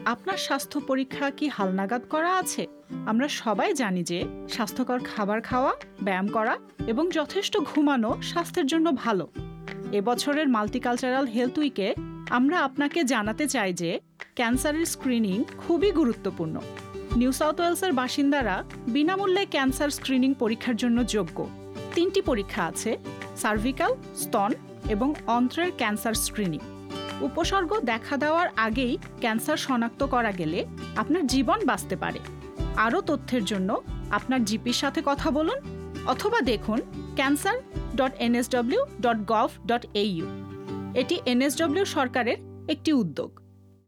আপনার স্বাস্থ্য পরীক্ষা কি হালনাগাদ করা আছে? আমরা সবাই জানি যে স্বাস্থ্যকর খাবার খাওয়া, ব্যায়াম করা এবং যথেষ্ট ঘুমানো স্বাস্থ্যের জন্য ভালো। এবছরের মাল্টিকালচারাল হেলথ উইকে আমরা আপনাকে জানাতে চাই যে ক্যান্সারের স্ক্রিনিং খুবই গুরুত্বপূর্ণ। নিউ সাউথ ওয়েলসের বাসিন্দারা বিনামূল্যে ক্যান্সার স্ক্রিনিং পরীক্ষার জন্য যোগ্য। 3টি পরীক্ষা আছে: সার্ভিক্যাল, স্তন এবং অন্ত্রের ক্যান্সার স্ক্রিনিং। উপসর্গ দেখা দেওয়ার আগেই ক্যান্সার শনাক্ত করা গেলে আপনার জীবন বাঁচতে পারে। আরও তথ্যের জন্য আপনার জিপির সাথে কথা বলুন অথবা দেখুন cancer.nsw.gov.au। এটি এনএসডব্লিউ সরকারের একটি উদ্যোগ।